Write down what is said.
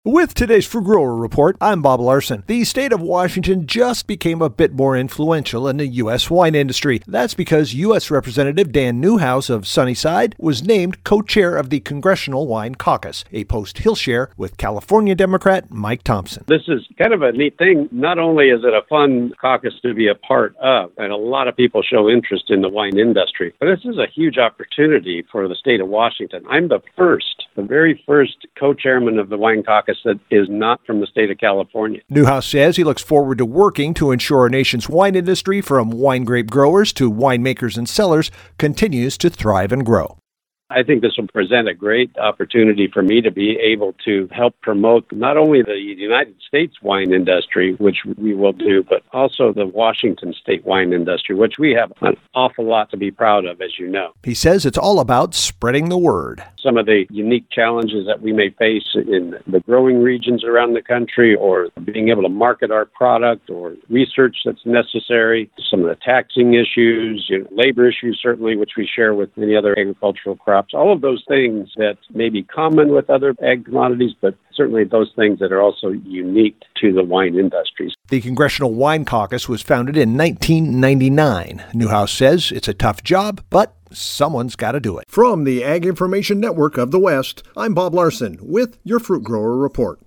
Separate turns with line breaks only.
With today's Fruit Grower Report, I'm Bob Larson. The state of Washington just became a bit more influential in the U.S. wine industry. That's because U.S. Representative Dan Newhouse of Sunnyside was named co-chair of the Congressional Wine Caucus, a post he'll share with California Democrat Mike Thompson.
This is kind of a neat thing. Not only is it a fun caucus to be a part of, and a lot of people show interest in the wine industry, but this is a huge opportunity for the state of Washington. I'm the very first co-chairman of the Wine Caucus that is not from the state of California.
Newhouse says he looks forward to working to ensure our nation's wine industry, from wine grape growers to winemakers and cellars, continues to thrive and grow.
I think this will present a great opportunity for me to be able to help promote not only the United States wine industry, which we will do, but also the Washington state wine industry, which we have an awful lot to be proud of, as you know.
He says it's all about spreading the word.
Some of the unique challenges that we may face in the growing regions around the country, or being able to market our product, or research that's necessary, some of the taxing issues, labor issues certainly, which we share with many other agricultural crops. All of those things that may be common with other ag commodities, but certainly those things that are also unique to the wine industries.
The Congressional Wine Caucus was founded in 1999. Newhouse says it's a tough job, but someone's got to do it. From the Ag Information Network of the West, I'm Bob Larson with your Fruit Grower Report.